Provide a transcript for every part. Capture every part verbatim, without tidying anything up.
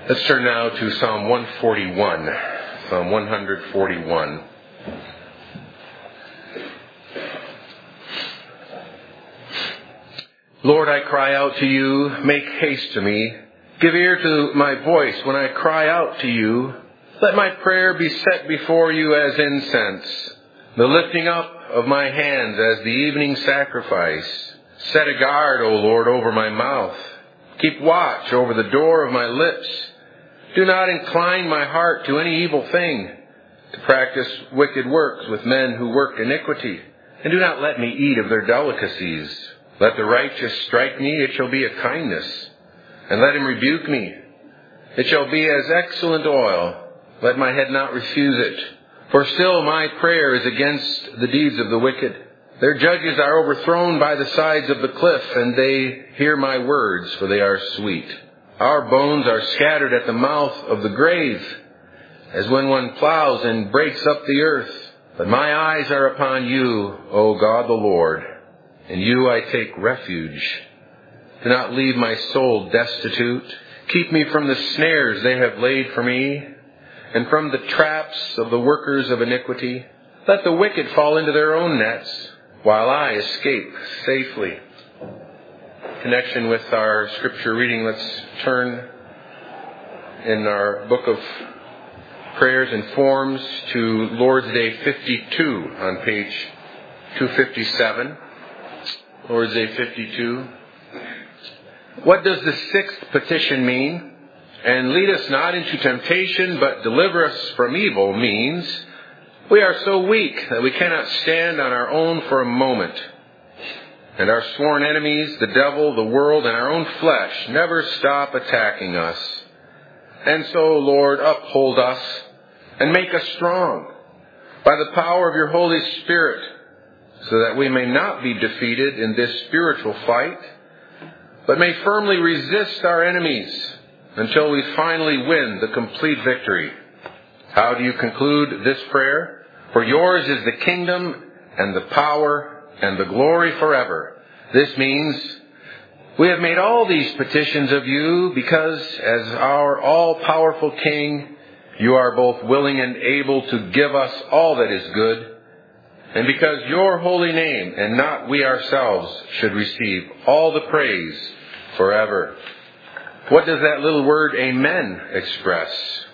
Let's turn now to Psalm one forty-one. Psalm one forty-one. Lord, I cry out to you, make haste to me. Give ear to my voice when I cry out to you. Let my prayer be set before you as incense, the lifting up of my hands as the evening sacrifice. Set a guard, O Lord, over my mouth. Keep watch over the door of my lips. Do not incline my heart to any evil thing, to practice wicked works with men who work iniquity. And do not let me eat of their delicacies. Let the righteous strike me, it shall be a kindness. And let him rebuke me, it shall be as excellent oil. Let my head not refuse it. For still my prayer is against the deeds of the wicked. Their judges are overthrown by the sides of the cliff, and they hear my words, for they are sweet. Our bones are scattered at the mouth of the grave, as when one plows and breaks up the earth. But my eyes are upon you, O God the Lord. In you I take refuge. Do not leave my soul destitute. Keep me from the snares they have laid for me, and from the traps of the workers of iniquity. Let the wicked fall into their own nets, while I escape safely. Connection with our scripture reading, let's turn in our book of prayers and forms to Lord's Day fifty-two on page two fifty-seven. Lord's Day fifty-two. What does the sixth petition mean? And lead us not into temptation, but deliver us from evil means we are so weak that we cannot stand on our own for a moment. And our sworn enemies, the devil, the world, and our own flesh, never stop attacking us. And so, Lord, uphold us and make us strong by the power of your Holy Spirit, so that we may not be defeated in this spiritual fight, but may firmly resist our enemies until we finally win the complete victory. How do you conclude this prayer? For yours is the kingdom and the power and the glory forever. This means we have made all these petitions of you because as our all-powerful King, you are both willing and able to give us all that is good, and because your holy name and not we ourselves should receive all the praise forever. What does that little word amen express?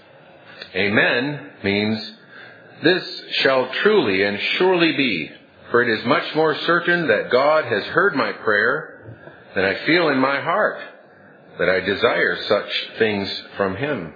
Amen means this shall truly and surely be, for it is much more certain that God has heard my prayer than I feel in my heart that I desire such things from him.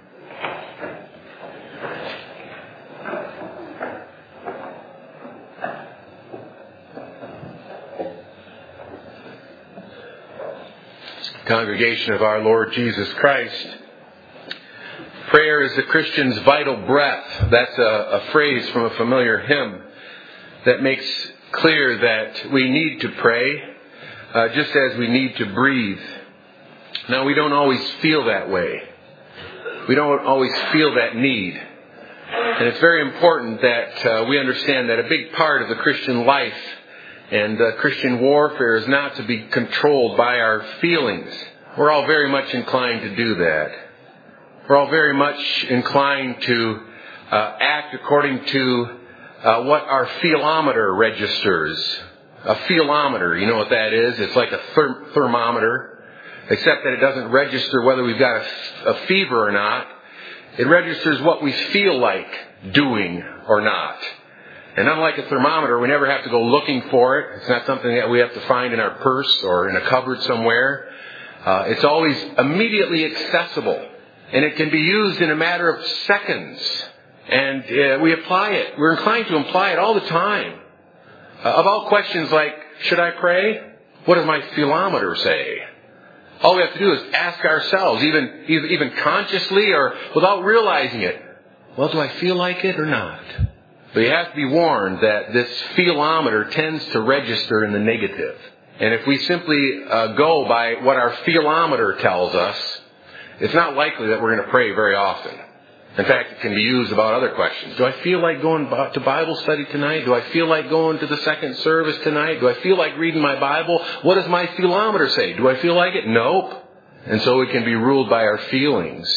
Congregation of our Lord Jesus Christ, prayer is the Christian's vital breath. That's a, a phrase from a familiar hymn that makes clear that we need to pray uh, just as we need to breathe. Now, we don't always feel that way. We don't always feel that need. And it's very important that uh, we understand that a big part of the Christian life and uh, Christian warfare is not to be controlled by our feelings. We're all very much inclined to do that. We're all very much inclined to uh, act according to uh, what our feelometer registers. A feelometer, you know what that is? It's like a therm- thermometer, except that it doesn't register whether we've got a, a fever or not. It registers what we feel like doing or not. And unlike a thermometer, we never have to go looking for it. It's not something that we have to find in our purse or in a cupboard somewhere. Uh, it's always immediately accessible. And it can be used in a matter of seconds. And uh, we apply it. We're inclined to apply it all the time. Uh, about questions like, should I pray? What does my feelometer say? All we have to do is ask ourselves, even, even consciously or without realizing it. Well, do I feel like it or not? But you have to be warned that this feelometer tends to register in the negative. And if we simply uh, go by what our feelometer tells us, it's not likely that we're going to pray very often. In fact, it can be used about other questions. Do I feel like going to Bible study tonight? Do I feel like going to the second service tonight? Do I feel like reading my Bible? What does my feelometer say? Do I feel like it? Nope. And so we can be ruled by our feelings.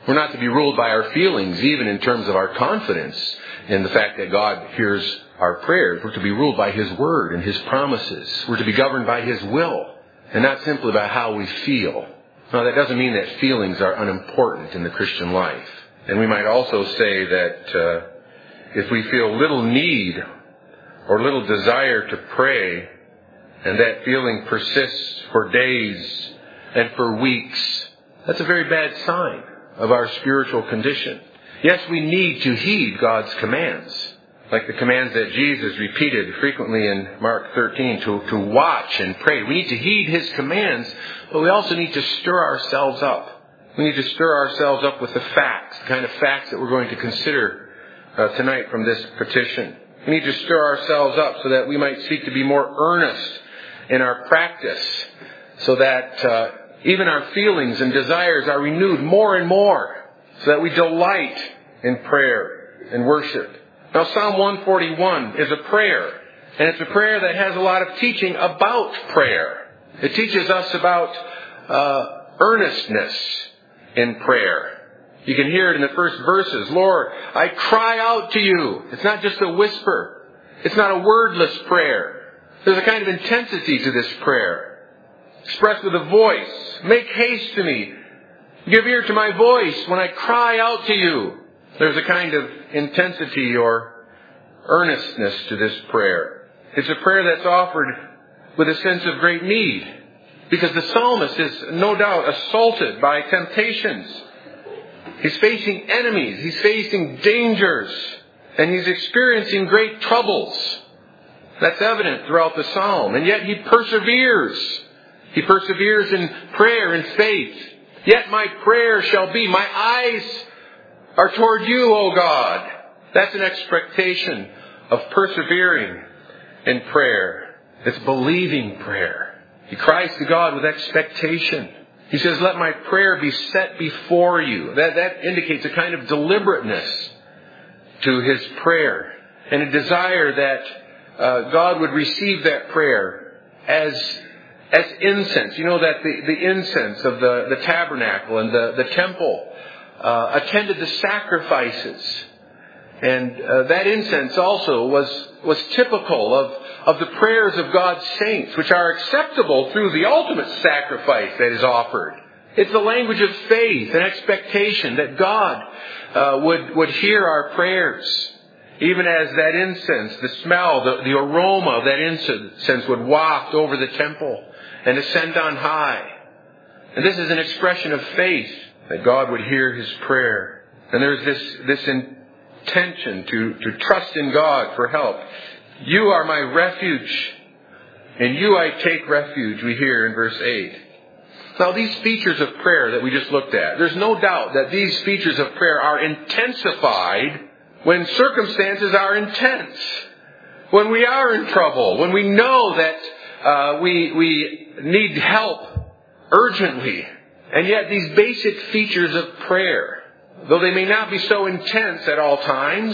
We're not to be ruled by our feelings, even in terms of our confidence in the fact that God hears our prayers. We're to be ruled by His Word and His promises. We're to be governed by His will, and not simply by how we feel. Now, that doesn't mean that feelings are unimportant in the Christian life. And we might also say that uh, if we feel little need or little desire to pray, and that feeling persists for days and for weeks, that's a very bad sign of our spiritual condition. Yes, we need to heed God's commands, like the commands that Jesus repeated frequently in Mark thirteen, to, to watch and pray. We need to heed His commands, but we also need to stir ourselves up. We need to stir ourselves up with the facts, the kind of facts that we're going to consider uh, tonight from this petition. We need to stir ourselves up so that we might seek to be more earnest in our practice, so that uh, even our feelings and desires are renewed more and more, so that we delight in prayer and worship. Now, Psalm one forty-one is a prayer, and it's a prayer that has a lot of teaching about prayer. It teaches us about uh, earnestness in prayer. You can hear it in the first verses. Lord, I cry out to you. It's not just a whisper. It's not a wordless prayer. There's a kind of intensity to this prayer, expressed with a voice. Make haste to me. Give ear to my voice when I cry out to you. There's a kind of intensity or earnestness to this prayer. It's a prayer that's offered with a sense of great need, because the psalmist is no doubt assaulted by temptations. He's facing enemies. He's facing dangers. And he's experiencing great troubles. That's evident throughout the psalm. And yet he perseveres. He perseveres in prayer and faith. Yet my prayer shall be, my eyes are toward you, O God. That's an expectation of persevering in prayer. It's believing prayer. He cries to God with expectation. He says, let my prayer be set before you. That, that indicates a kind of deliberateness to his prayer, and a desire that uh, God would receive that prayer as as incense. You know that the, the incense of the, the tabernacle and the, the temple uh, attended the sacrifices. And uh, that incense also was was typical of, of the prayers of God's saints, which are acceptable through the ultimate sacrifice that is offered. It's the language of faith and expectation that God uh, would, would hear our prayers. Even as that incense, the smell, the, the aroma of that incense would waft over the temple and ascend on high. And this is an expression of faith that God would hear his prayer. And there's this, this intention to, to trust in God for help. You are my refuge, and you I take refuge, we hear in verse eight. Now, these features of prayer that we just looked at, there's no doubt that these features of prayer are intensified when circumstances are intense, when we are in trouble, when we know that uh, we we need help urgently. And yet these basic features of prayer, though they may not be so intense at all times,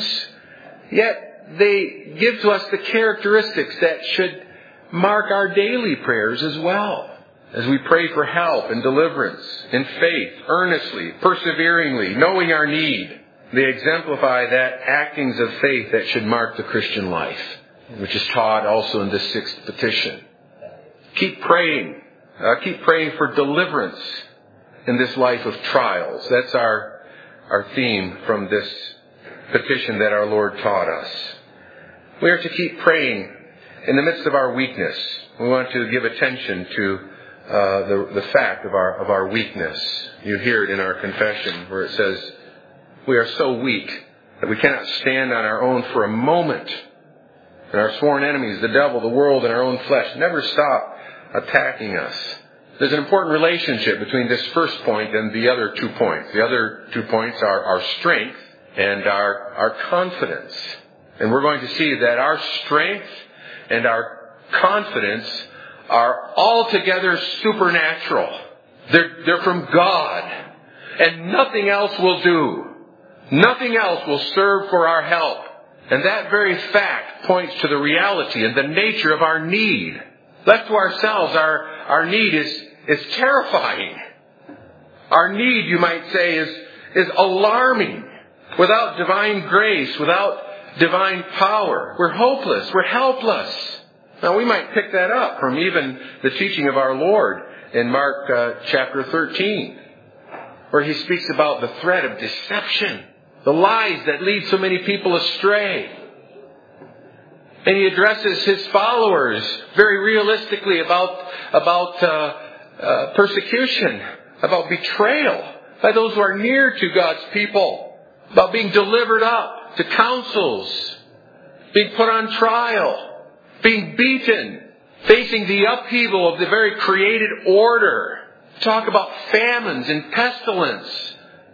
yet they give to us the characteristics that should mark our daily prayers as well. As we pray for help and deliverance in faith, earnestly, perseveringly, knowing our need, they exemplify that actings of faith that should mark the Christian life, which is taught also in this sixth petition. Keep praying. Uh, keep praying for deliverance in this life of trials. That's our, our theme from this petition that our Lord taught us. We are to keep praying in the midst of our weakness. We want to give attention to uh, the, the fact of our, of our weakness. You hear it in our confession where it says, we are so weak that we cannot stand on our own for a moment. And our sworn enemies, the devil, the world, and our own flesh, never stop attacking us. There's an important relationship between this first point and the other two points. The other two points are our strength and our, our confidence. And we're going to see that our strength and our confidence are altogether supernatural. They're, they're from God. And nothing else will do. Nothing else will serve for our help. And that very fact points to the reality and the nature of our need. Left to ourselves, our, our need is, is terrifying. Our need, you might say, is, is alarming. Without divine grace, without divine power, we're hopeless, we're helpless. Now we might pick that up from even the teaching of our Lord in Mark uh, chapter thirteen, where He speaks about the threat of deception, the lies that lead so many people astray. And He addresses His followers very realistically about, about uh, uh, persecution, about betrayal by those who are near to God's people, about being delivered up to councils, being put on trial, being beaten, facing the upheaval of the very created order. Talk about famines and pestilence,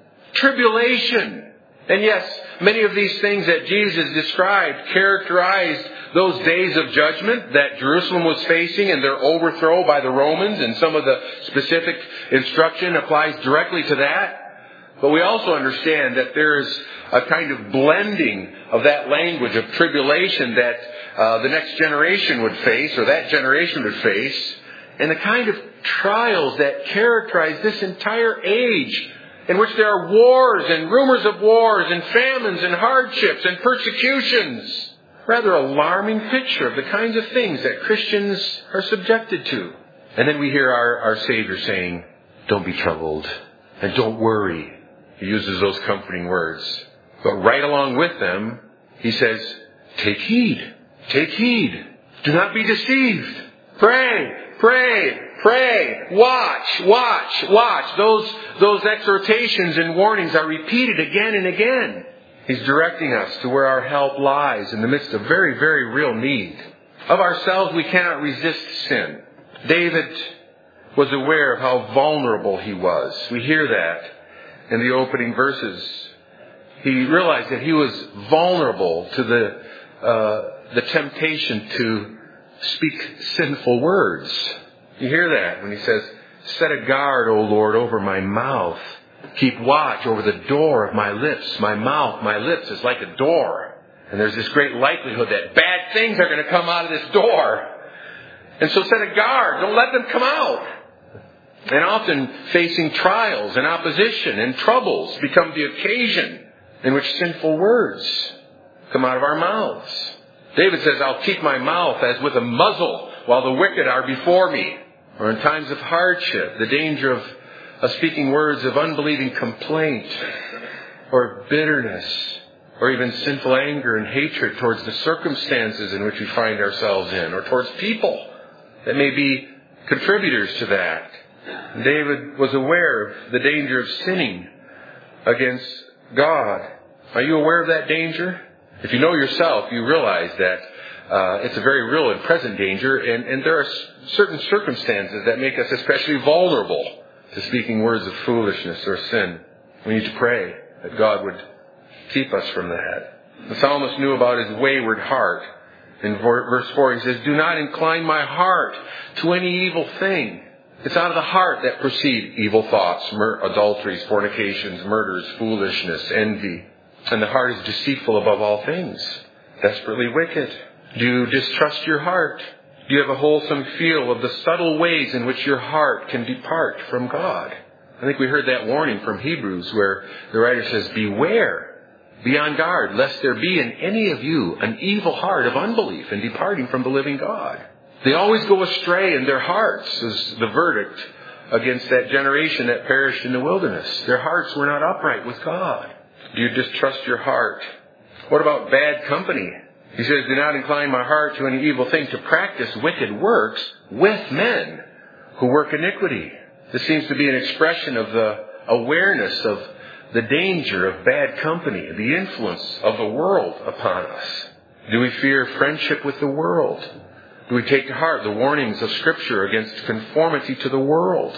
tribulation. And yes, many of these things that Jesus described characterized those days of judgment that Jerusalem was facing and their overthrow by the Romans, and some of the specific instruction applies directly to that. But we also understand that there's a kind of blending of that language of tribulation that uh, the next generation would face, or that generation would face, and the kind of trials that characterize this entire age, in which there are wars and rumors of wars and famines and hardships and persecutions. Rather alarming picture of the kinds of things that Christians are subjected to. And then we hear our, our Savior saying, don't be troubled and don't worry. He uses those comforting words. But right along with them, He says, take heed, take heed. Do not be deceived. Pray, pray, pray. Watch, watch, watch. Those, those exhortations and warnings are repeated again and again. He's directing us to where our help lies in the midst of very, very real need. Of ourselves, we cannot resist sin. David was aware of how vulnerable he was. We hear that in the opening verses. He realized that he was vulnerable to the uh, the temptation to speak sinful words. You hear that when he says, set a guard, O Lord, over my mouth. Keep watch over the door of my lips. My mouth, my lips is like a door. And there's this great likelihood that bad things are going to come out of this door. And so set a guard. Don't let them come out. And often facing trials and opposition and troubles become the occasion in which sinful words come out of our mouths. David says, I'll keep my mouth as with a muzzle while the wicked are before me. Or in times of hardship, the danger of of speaking words of unbelieving complaint or bitterness or even sinful anger and hatred towards the circumstances in which we find ourselves in, or towards people that may be contributors to that. David was aware of the danger of sinning against God. Are you aware of that danger? If you know yourself, you realize that uh, it's a very real and present danger, and, and there are certain circumstances that make us especially vulnerable to speaking words of foolishness or sin. We need to pray that God would keep us from that. The psalmist knew about his wayward heart. In verse four he says, do not incline my heart to any evil thing. It's out of the heart that proceed evil thoughts, mur- adulteries, fornications, murders, foolishness, envy. And the heart is deceitful above all things, desperately wicked. Do you distrust your heart? Do you have a wholesome feel of the subtle ways in which your heart can depart from God? I think we heard that warning from Hebrews where the writer says, beware, be on guard, lest there be in any of you an evil heart of unbelief and departing from the living God. They always go astray in their hearts, is the verdict against that generation that perished in the wilderness. Their hearts were not upright with God. Do you distrust your heart? What about bad company? He says, do not incline my heart to any evil thing, to practice wicked works with men who work iniquity. This seems to be an expression of the awareness of the danger of bad company, the influence of the world upon us. Do we fear friendship with the world? Do we take to heart the warnings of Scripture against conformity to the world?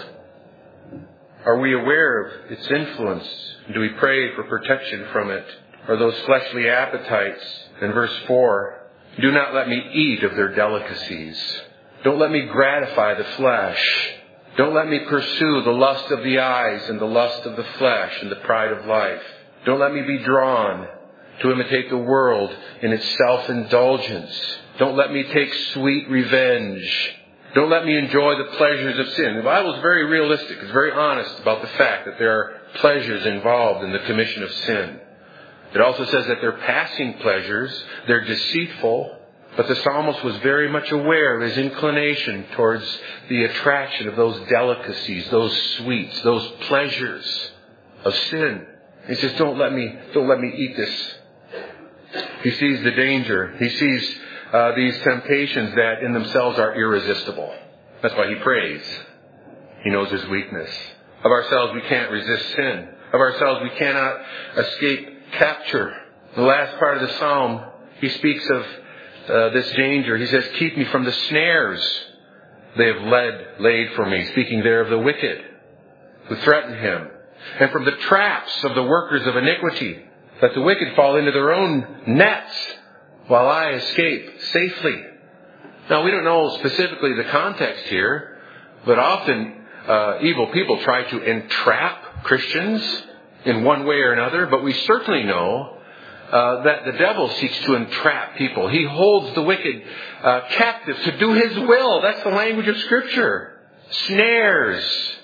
Are we aware of its influence? Do we pray for protection from it? Or those fleshly appetites? In verse four, do not let me eat of their delicacies. Don't let me gratify the flesh. Don't let me pursue the lust of the eyes and the lust of the flesh and the pride of life. Don't let me be drawn to imitate the world in its self-indulgence. Don't let me take sweet revenge. Don't let me enjoy the pleasures of sin. The Bible is very realistic. It's very honest about the fact that there are pleasures involved in the commission of sin. It also says that they're passing pleasures, they're deceitful, but the psalmist was very much aware of his inclination towards the attraction of those delicacies, those sweets, those pleasures of sin. He says, don't let me, don't let me eat this. He sees the danger. He sees uh, these temptations that in themselves are irresistible. That's why he prays. He knows his weakness. Of ourselves, we can't resist sin. Of ourselves, we cannot escape capture. The last part of the psalm, he speaks of uh, this danger. He says, keep me from the snares they have led, laid for me. Speaking there of the wicked who threaten him. And from the traps of the workers of iniquity. Let the wicked fall into their own nets while I escape safely. Now, we don't know specifically the context here, but often uh, evil people try to entrap Christians in one way or another, but we certainly know uh, that the devil seeks to entrap people. He holds the wicked uh, captive to do his will. That's the language of Scripture. Snares,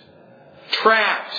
traps,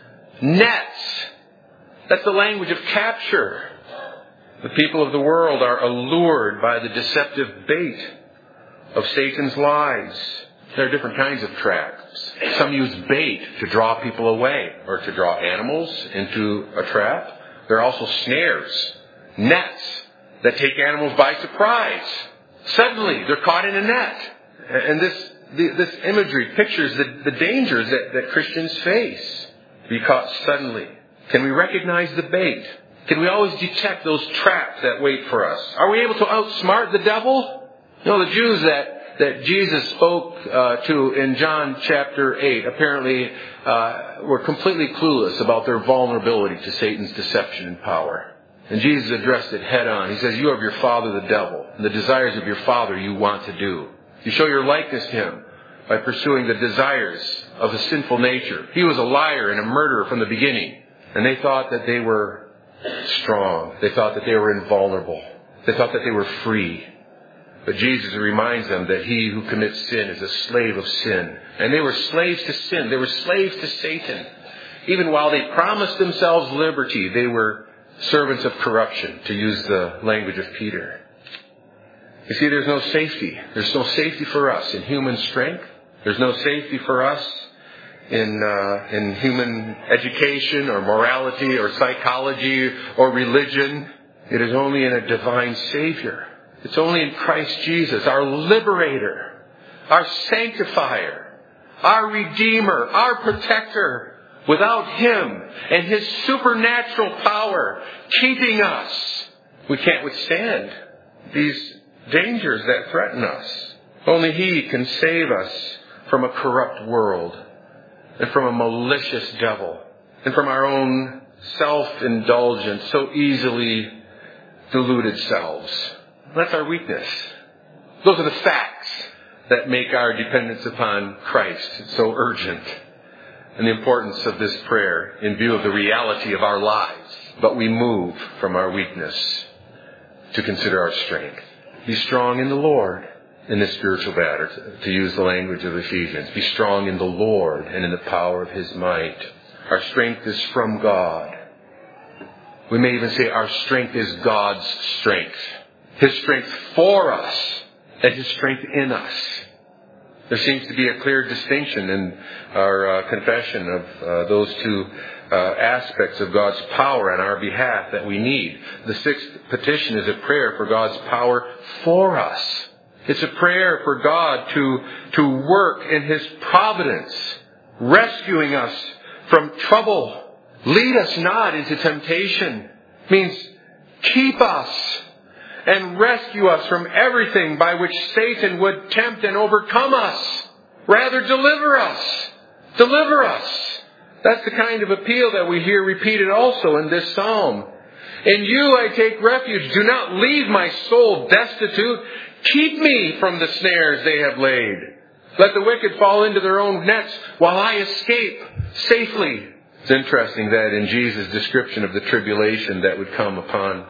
nets. That's the language of capture. The people of the world are allured by the deceptive bait of Satan's lies. There are different kinds of traps. Some use bait to draw people away or to draw animals into a trap. There are also snares, nets that take animals by surprise. Suddenly, they're caught in a net. And this this imagery pictures the, the dangers that, that Christians face. Be caught suddenly. Can we recognize the bait? Can we always detect those traps that wait for us? Are we able to outsmart the devil? You know, the Jews that that Jesus spoke uh, to in John chapter eight apparently uh, were completely clueless about their vulnerability to Satan's deception and power. And Jesus addressed it head on. He says, you have your father the devil, and the desires of your father you want to do. You show your likeness to him by pursuing the desires of the sinful nature. He was a liar and a murderer from the beginning. And they thought that they were strong. They thought that they were invulnerable. They thought that they were free. But Jesus reminds them that he who commits sin is a slave of sin. And they were slaves to sin. They were slaves to Satan. Even while they promised themselves liberty, they were servants of corruption, to use the language of Peter. You see, there's no safety. There's no safety for us in human strength. There's no safety for us in uh, in human education or morality or psychology or religion. It is only in a divine Savior. It's only in Christ Jesus, our liberator, our sanctifier, our redeemer, our protector. Without him and his supernatural power keeping us, we can't withstand these dangers that threaten us. Only he can save us from a corrupt world and from a malicious devil and from our own self-indulgent, so easily deluded selves. That's our weakness. Those are the facts that make our dependence upon Christ so urgent, and the importance of this prayer in view of the reality of our lives. But we move from our weakness to consider our strength. Be strong in the Lord in this spiritual battle, to use the language of Ephesians. Be strong in the Lord and in the power of his might. Our strength is from God. We may even say our strength is God's strength. His strength for us and his strength in us. There seems to be a clear distinction in our uh, confession of uh, those two uh, aspects of God's power on our behalf that we need. The sixth petition is a prayer for God's power for us. It's a prayer for God to, to work in his providence, rescuing us from trouble. Lead us not into temptation. It means keep us and rescue us from everything by which Satan would tempt and overcome us. Rather, deliver us. Deliver us. That's the kind of appeal that we hear repeated also in this psalm. In you I take refuge. Do not leave my soul destitute. Keep me from the snares they have laid. Let the wicked fall into their own nets while I escape safely. It's interesting that in Jesus' description of the tribulation that would come upon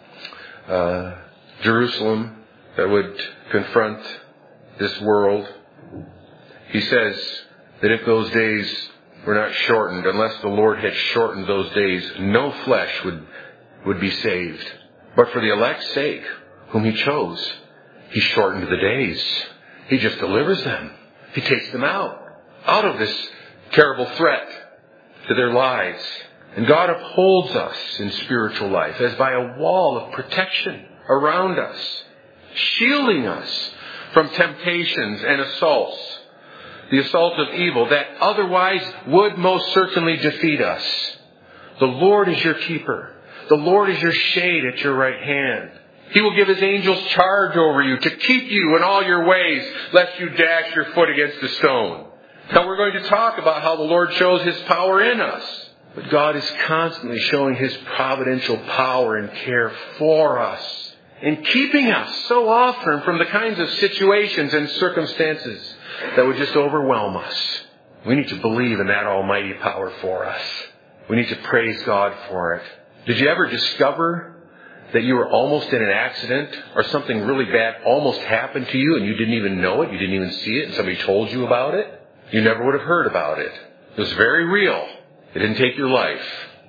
uh, Jerusalem, that would confront this world, he says that if those days were not shortened. Unless the Lord had shortened those days, no flesh would, would be saved. But for the elect's sake, whom He chose, He shortened the days. He just delivers them. He takes them out, out of this terrible threat to their lives. And God upholds us in spiritual life as by a wall of protection around us, shielding us from temptations and assaults, the assault of evil that otherwise would most certainly defeat us. The Lord is your keeper. The Lord is your shade at your right hand. He will give His angels charge over you to keep you in all your ways, lest you dash your foot against a stone. Now we're going to talk about how the Lord shows His power in us. But God is constantly showing His providential power and care for us, and keeping us so often from the kinds of situations and circumstances that would just overwhelm us. We need to believe in that almighty power for us. We need to praise God for it. Did you ever discover that you were almost in an accident or something really bad almost happened to you and you didn't even know it, you didn't even see it, and somebody told you about it? You never would have heard about it. It was very real. It didn't take your life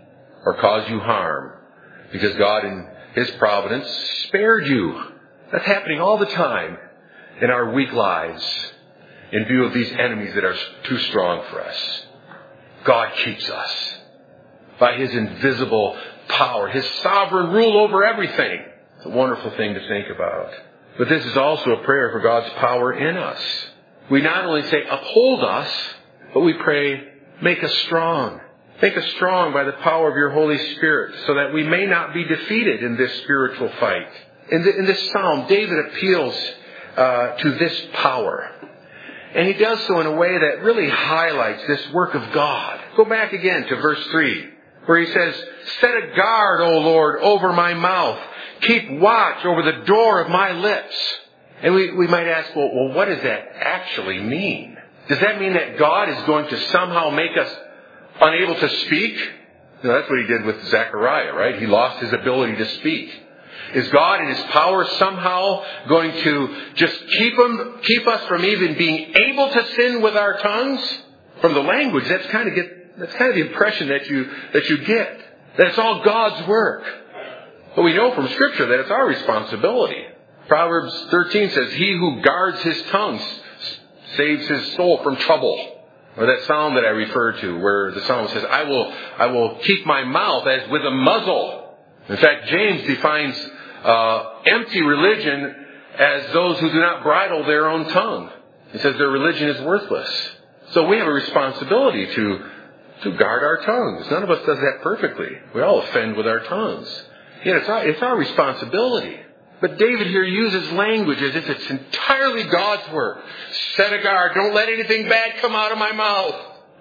or cause you harm because God in His providence spared you. That's happening all the time in our weak lives in view of these enemies that are too strong for us. God keeps us by His invisible power, His sovereign rule over everything. It's a wonderful thing to think about. But this is also a prayer for God's power in us. We not only say, uphold us, but we pray, make us strong. Make us strong by the power of your Holy Spirit so that we may not be defeated in this spiritual fight. In, the, in this psalm, David appeals uh, to this power. And he does so in a way that really highlights this work of God. Go back again to verse three, where he says, set a guard, O Lord, over my mouth. Keep watch over the door of my lips. And we, we might ask, well, well, what does that actually mean? Does that mean that God is going to somehow make us unable to speak? No, that's what He did with Zechariah, right? He lost his ability to speak. Is God in His power somehow going to just keep him, keep us from even being able to sin with our tongues? From the language, that's kind of get, that's kind of the impression that you, that you get. That it's all God's work. But we know from Scripture that it's our responsibility. Proverbs thirteen says, he who guards his tongue saves his soul from trouble. Or that psalm that I referred to, where the psalmist says, I will, I will keep my mouth as with a muzzle. In fact, James defines uh, empty religion as those who do not bridle their own tongue. He says their religion is worthless. So we have a responsibility to, to guard our tongues. None of us does that perfectly. We all offend with our tongues. Yet it's our, it's our responsibility. But David here uses language as if it's entirely God's work. Set a guard. Don't let anything bad come out of my mouth.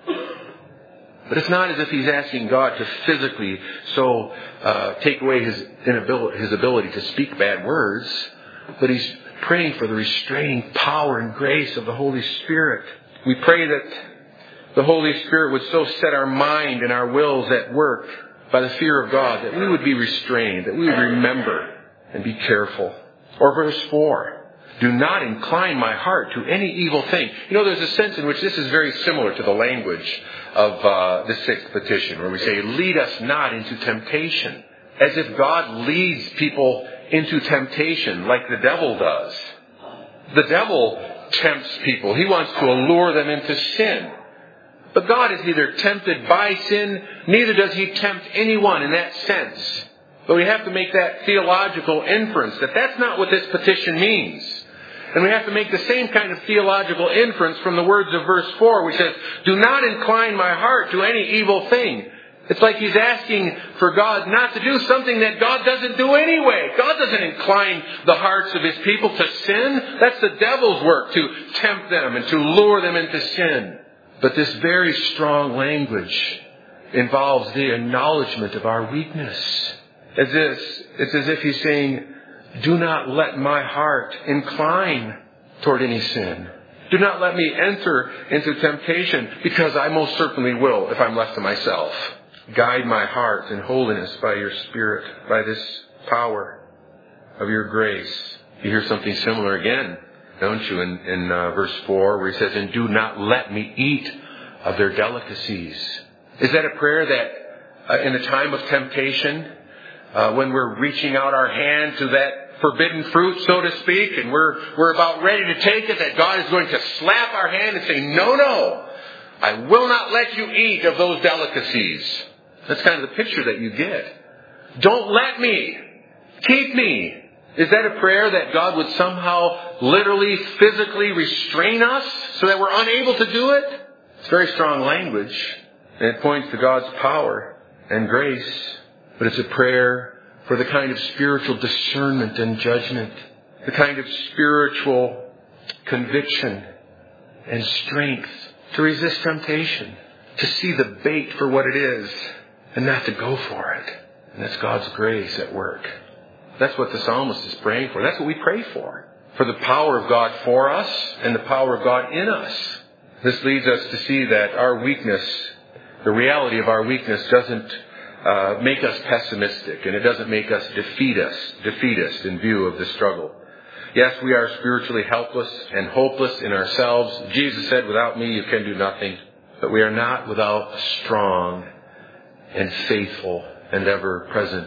But it's not as if he's asking God to physically so uh, take away his inability, his ability to speak bad words. But he's praying for the restraining power and grace of the Holy Spirit. We pray that the Holy Spirit would so set our mind and our wills at work by the fear of God that we would be restrained, that we would remember and be careful. Or verse four, do not incline my heart to any evil thing. You know, there's a sense in which this is very similar to the language of uh, the sixth petition, where we say, lead us not into temptation. As if God leads people into temptation like the devil does. The devil tempts people. He wants to allure them into sin. But God is neither tempted by sin, neither does He tempt anyone in that sense. But we have to make that theological inference that that's not what this petition means. And we have to make the same kind of theological inference from the words of verse four, which says, do not incline my heart to any evil thing. It's like he's asking for God not to do something that God doesn't do anyway. God doesn't incline the hearts of His people to sin. That's the devil's work, to tempt them and to lure them into sin. But this very strong language involves the acknowledgement of our weakness. As if, it's as if he's saying, do not let my heart incline toward any sin. Do not let me enter into temptation, because I most certainly will if I'm left to myself. Guide my heart in holiness by your Spirit, by this power of your grace. You hear something similar again, don't you, in, in uh, verse four, where he says, and do not let me eat of their delicacies? Is that a prayer that uh, in the time of temptation, uh, when we're reaching out our hand to that forbidden fruit, so to speak, and we're we're about ready to take it, that God is going to slap our hand and say, no, no, I will not let you eat of those delicacies. That's kind of the picture that you get. Don't let me. Keep me. Is that a prayer that God would somehow literally, physically restrain us so that we're unable to do it? It's very strong language, and it points to God's power and grace. But it's a prayer for the kind of spiritual discernment and judgment, the kind of spiritual conviction and strength to resist temptation, to see the bait for what it is and not to go for it. And that's God's grace at work. That's what the psalmist is praying for. That's what we pray for. For the power of God for us and the power of God in us. This leads us to see that our weakness, the reality of our weakness doesn't uh, make us pessimistic, and it doesn't make us defeat us, defeatist in view of the struggle. Yes, we are spiritually helpless and hopeless in ourselves. Jesus said, without me you can do nothing. But we are not without a strong and faithful and ever-present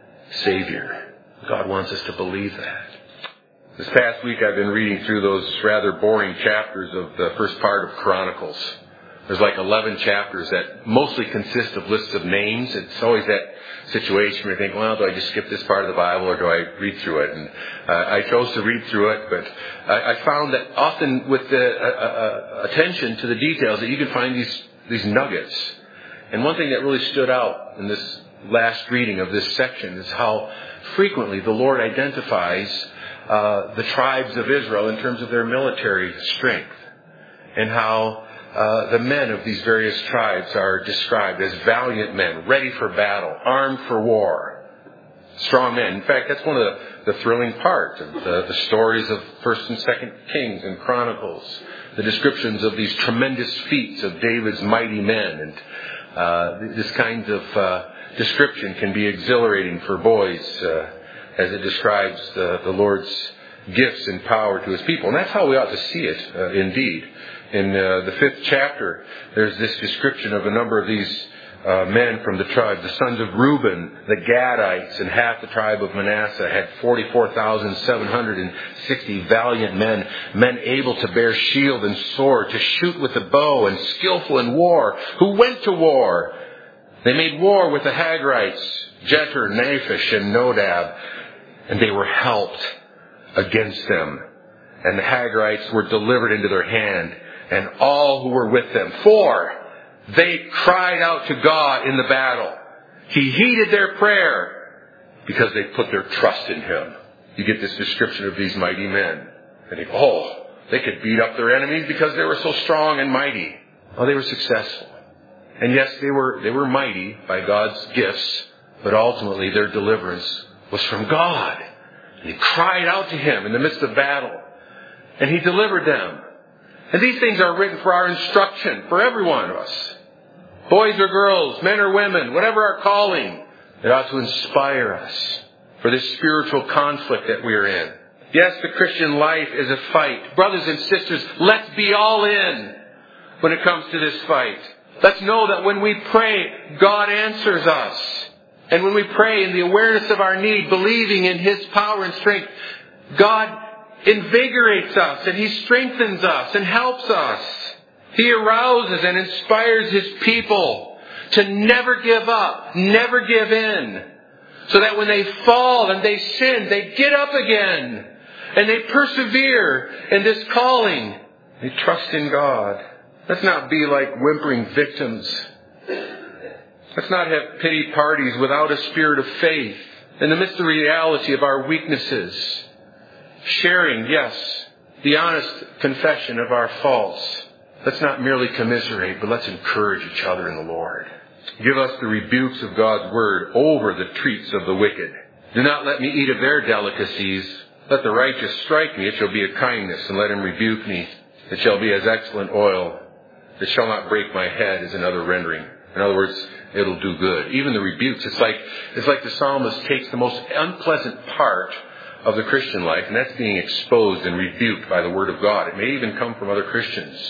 Savior. God wants us to believe that. This past week I've been reading through those rather boring chapters of the first part of Chronicles. There's like eleven chapters that mostly consist of lists of names. It's always that situation where you think, well, do I just skip this part of the Bible or do I read through it? And uh, I chose to read through it, but I, I found that often with the uh, uh, attention to the details that you can find these, these nuggets. And one thing that really stood out in this last reading of this section is how frequently the Lord identifies uh, the tribes of Israel in terms of their military strength, and how uh, the men of these various tribes are described as valiant men, ready for battle, armed for war, strong men. In fact, that's one of the, the thrilling parts of the, the stories of First and Second Kings and Chronicles, the descriptions of these tremendous feats of David's mighty men. And uh, this kind of uh, description can be exhilarating for boys uh, as it describes the, the Lord's gifts and power to His people. And that's how we ought to see it, uh, indeed. In uh, the fifth chapter, there's this description of a number of these uh, men from the tribe. The sons of Reuben, the Gadites, and half the tribe of Manasseh had forty-four thousand seven hundred sixty valiant men, men able to bear shield and sword, to shoot with the bow, and skillful in war, who went to war. They made war with the Hagrites, Jeter, Naphish, and Nodab, and they were helped against them. And the Hagrites were delivered into their hand, and all who were with them. For they cried out to God in the battle. He heeded their prayer because they put their trust in Him. You get this description of these mighty men. And they, oh, they could beat up their enemies because they were so strong and mighty. Oh, they were successful. And yes, they were they were mighty by God's gifts, but ultimately their deliverance was from God. And they cried out to Him in the midst of battle, and He delivered them. And these things are written for our instruction, for every one of us. Boys or girls, men or women, whatever our calling, it ought to inspire us for this spiritual conflict that we are in. Yes, the Christian life is a fight. Brothers and sisters, let's be all in when it comes to this fight. Let's know that when we pray, God answers us. And when we pray in the awareness of our need, believing in His power and strength, God invigorates us and He strengthens us and helps us. He arouses and inspires His people to never give up, never give in, so that when they fall and they sin, they get up again and they persevere in this calling. They trust in God. Let's not be like whimpering victims. Let's not have pity parties without a spirit of faith in the midst of the reality of our weaknesses. Sharing, yes, the honest confession of our faults. Let's not merely commiserate, but let's encourage each other in the Lord. Give us the rebukes of God's word over the treats of the wicked. Do not let me eat of their delicacies. Let the righteous strike me, it shall be a kindness, and let him rebuke me. It shall be as excellent oil. It shall not break my head, is another rendering. In other words, it'll do good. Even the rebukes, it's like, it's like the psalmist takes the most unpleasant part of the Christian life, and that's being exposed and rebuked by the Word of God. It may even come from other Christians.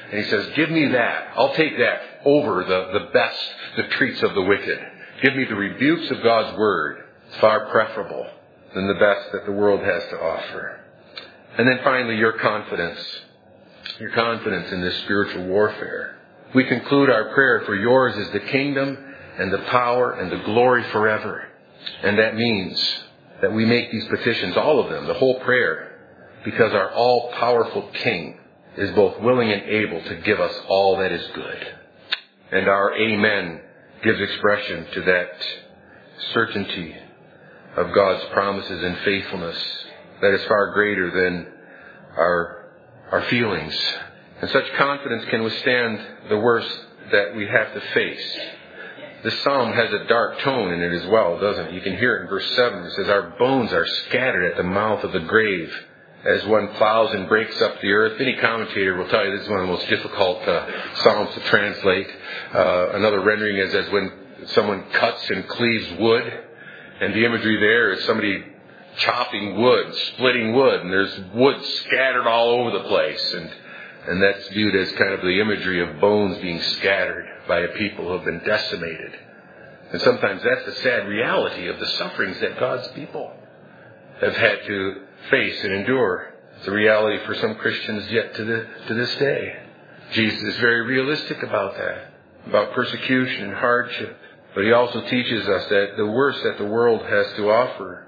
And he says, give me that. I'll take that over the, the best, the treats of the wicked. Give me the rebukes of God's word. It's far preferable than the best that the world has to offer. And then finally, your confidence. Your confidence in this spiritual warfare. We conclude our prayer, for yours is the kingdom and the power and the glory forever. And that means that we make these petitions, all of them, the whole prayer, because our all-powerful King is both willing and able to give us all that is good. And our amen gives expression to that certainty of God's promises and faithfulness that is far greater than our, our feelings. And such confidence can withstand the worst that we have to face. This psalm has a dark tone in it as well, doesn't it? You can hear it in verse seven. It says, our bones are scattered at the mouth of the grave as one plows and breaks up the earth. Any commentator will tell you this is one of the most difficult uh, psalms to translate. Uh, another rendering is as when someone cuts and cleaves wood. And the imagery there is somebody chopping wood, splitting wood, and there's wood scattered all over the place. And And that's viewed as kind of the imagery of bones being scattered by a people who have been decimated. And sometimes that's the sad reality of the sufferings that God's people have had to face and endure. It's a reality for some Christians yet to, the, to this day. Jesus is very realistic about that, about persecution and hardship. But he also teaches us that the worst that the world has to offer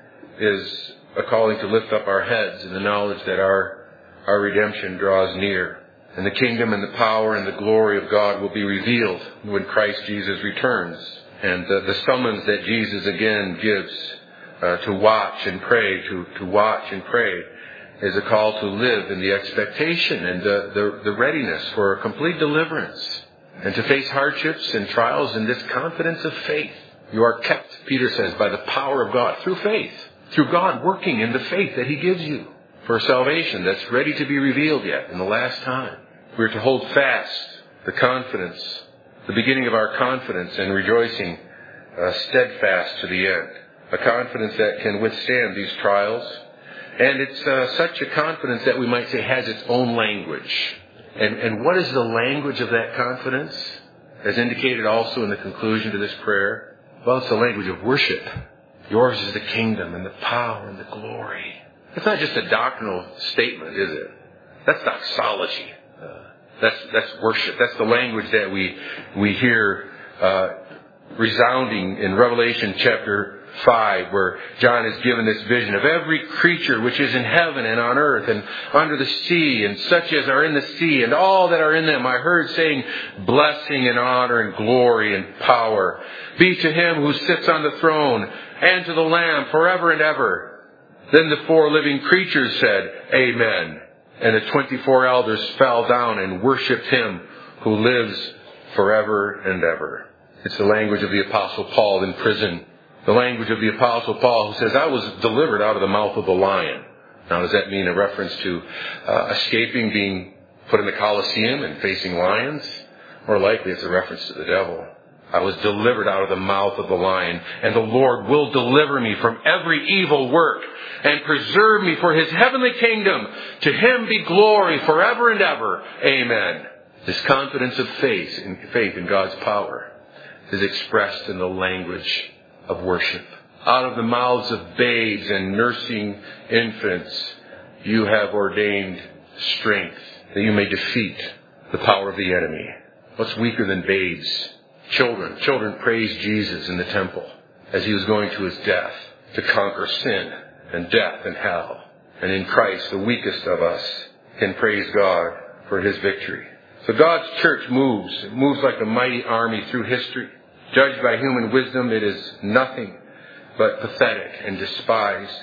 is a calling to lift up our heads in the knowledge that our Our redemption draws near. And the kingdom and the power and the glory of God will be revealed when Christ Jesus returns. And the, the summons that Jesus again gives uh, to watch and pray, to, to watch and pray, is a call to live in the expectation and the, the, the readiness for complete deliverance. And to face hardships and trials in this confidence of faith. You are kept, Peter says, by the power of God, through faith. Through God working in the faith that he gives you. For salvation that's ready to be revealed yet in the last time. We're to hold fast the confidence, the beginning of our confidence and rejoicing uh, steadfast to the end. A confidence that can withstand these trials. And it's uh, such a confidence that we might say has its own language. And, and what is the language of that confidence? As indicated also in the conclusion to this prayer. Well, it's the language of worship. Yours is the kingdom and the power and the glory. It's not just a doctrinal statement, is it? That's doxology. Uh, that's that's worship. That's the language that we we hear uh, resounding in Revelation chapter five, where John is given this vision of every creature which is in heaven and on earth and under the sea, and such as are in the sea, and all that are in them. I heard saying, blessing and honor and glory and power be to him who sits on the throne and to the Lamb forever and ever. Then the four living creatures said, Amen. And the twenty-four elders fell down and worshipped him who lives forever and ever. It's the language of the Apostle Paul in prison. The language of the Apostle Paul who says, I was delivered out of the mouth of the lion. Now, does that mean a reference to uh, escaping being put in the Colosseum and facing lions? More likely it's a reference to the devil. I was delivered out of the mouth of the lion, and the Lord will deliver me from every evil work and preserve me for his heavenly kingdom. To him be glory forever and ever. Amen. This confidence of faith in, faith in God's power is expressed in the language of worship. Out of the mouths of babes and nursing infants, you have ordained strength that you may defeat the power of the enemy. What's weaker than babes? Children. Children praised Jesus in the temple as he was going to his death to conquer sin and death and hell. And in Christ, the weakest of us can praise God for his victory. So God's church moves. It moves like a mighty army through history. Judged by human wisdom, it is nothing but pathetic and despised.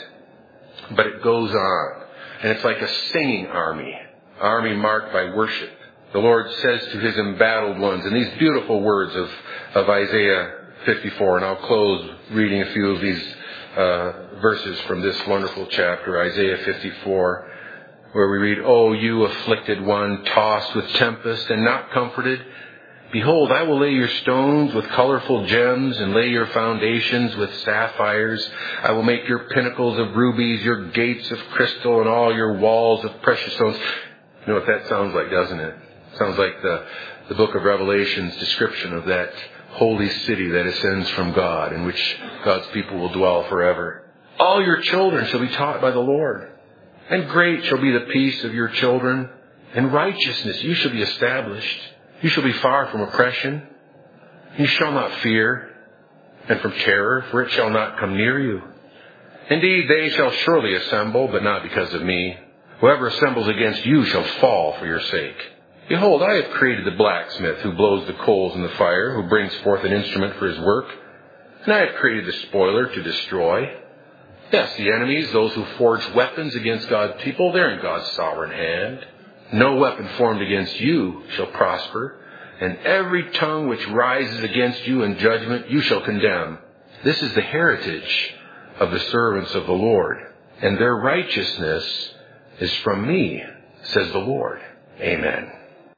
But it goes on. And it's like a singing army. An army marked by worship. The Lord says to his embattled ones, in these beautiful words of, of Isaiah fifty-four, and I'll close reading a few of these uh, verses from this wonderful chapter, Isaiah fifty-four, where we read, O you afflicted one, tossed with tempest and not comforted, behold, I will lay your stones with colorful gems and lay your foundations with sapphires. I will make your pinnacles of rubies, your gates of crystal, and all your walls of precious stones. You know what that sounds like, doesn't it? Sounds like the, the book of Revelation's description of that holy city that ascends from God, in which God's people will dwell forever. All your children shall be taught by the Lord, and great shall be the peace of your children. In righteousness you shall be established. You shall be far from oppression. You shall not fear, and from terror, for it shall not come near you. Indeed, they shall surely assemble, but not because of me. Whoever assembles against you shall fall for your sake. Behold, I have created the blacksmith who blows the coals in the fire, who brings forth an instrument for his work. And I have created the spoiler to destroy. Yes, the enemies, those who forge weapons against God's people, they're in God's sovereign hand. No weapon formed against you shall prosper, and every tongue which rises against you in judgment you shall condemn. This is the heritage of the servants of the Lord, and their righteousness is from me, says the Lord. Amen.